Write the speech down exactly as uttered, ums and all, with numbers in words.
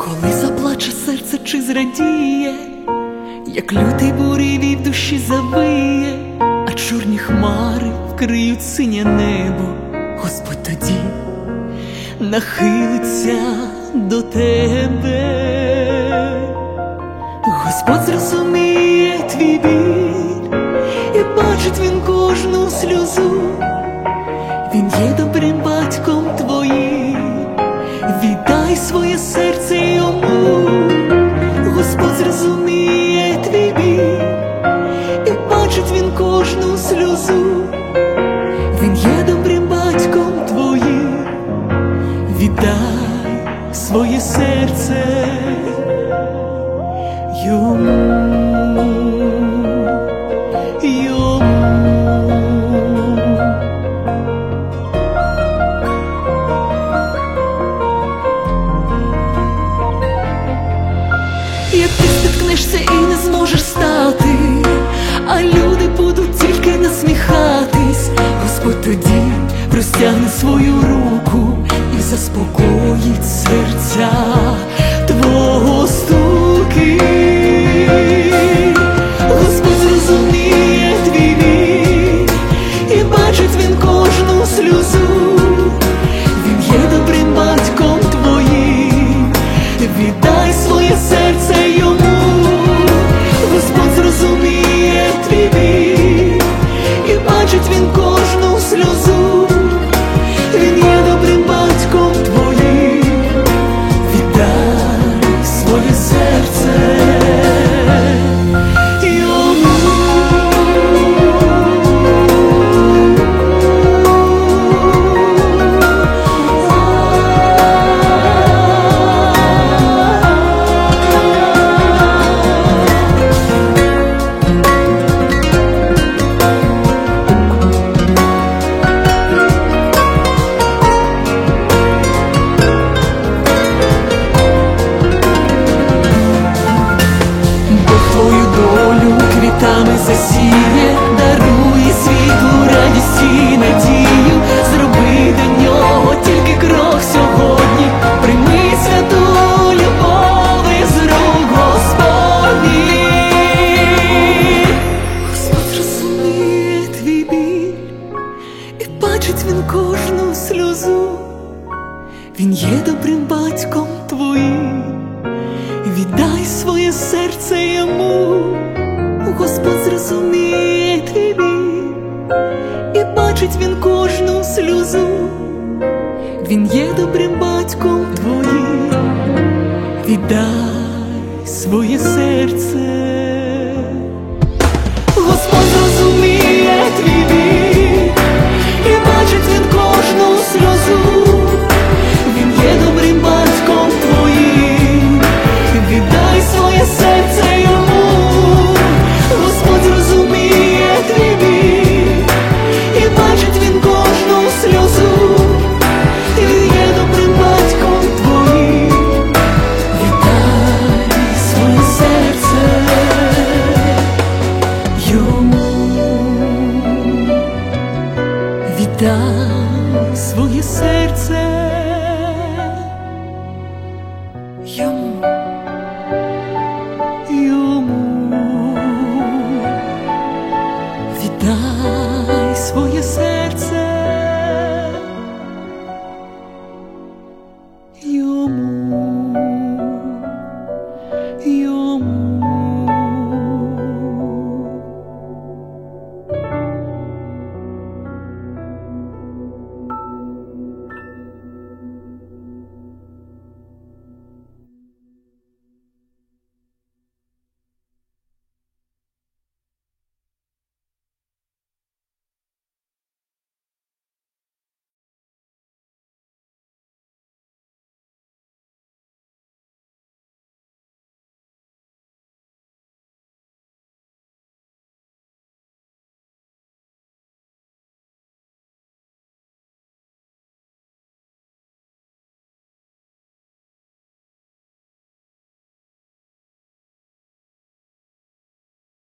Коли заплаче серце чи зрадіє, як лютий буревій в душі завиє, а чорні хмари вкриють синє небо, Господь тоді нахилиться до тебе. Господь зрозуміє твій біль, і бачить Він кожну сльозу. Він є добрим батьком твоїм, віддай своє серце йому. Господь зрозуміє твій біль, і бачить Він кожну сльозу. Він є добрим батьком твоїм, віддай своє серце йому. Як ти спіткнешся і не зможеш стати, а люди будуть тільки насміхатись, Господь тоді простягне свою руку і заспокоїть серця твого стуки. Господь зрозуміє твій біль, і бачить Він кожну сльозу. Він є добрим батьком твоїм, віддай своє серце йому. Господь зрозуміє твій біль, і бачить Він кожну сльозу. Він є добрим батьком твоїм, віддай своє серце йому. Твою долю квітами засіє, дарує світлу, радість і надію. Зроби до нього тільки крок сьогодні, прийми святу любов із рук Господніх. Господь розуміє твій біль, і бачить Він кожну сльозу. Він є добрим батьком твоїм, віддай своє серце йому. Господь зрозуміє твій біль, і бачить Він кожну сльозу. Він є добрим батьком твоїм, віддай своє серце. Господь зрозуміє твій біль, і бачить Він кожну сльозу. Він є добрим батьком твоїм, віддай своє серце йому. Господь зрозуміє твій біль, і бачить Він кожну сльозу. Він є добрим батьком твоїм, віддай своє серце йому. Віддай своє серце йому.